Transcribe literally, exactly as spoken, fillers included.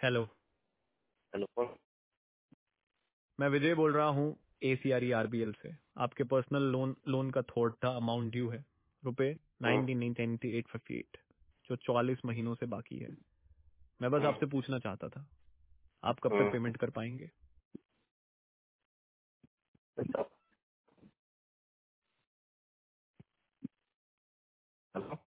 Hello, hello कौन? मैं विजय बोल रहा हूँ एसीआरई आरबीएल से। आपके पर्सनल लोन लोन का थोड़ा अमाउंट ड्यू है, रुपए hmm, nineteen ninety eight fifty eight, जो चौवालीस महीनों से बाकी है। मैं बस हम्म, आपसे पूछना चाहता था, आप कब तक हम्म, पेमेंट कर पाएंगे? अच्छा, हेलो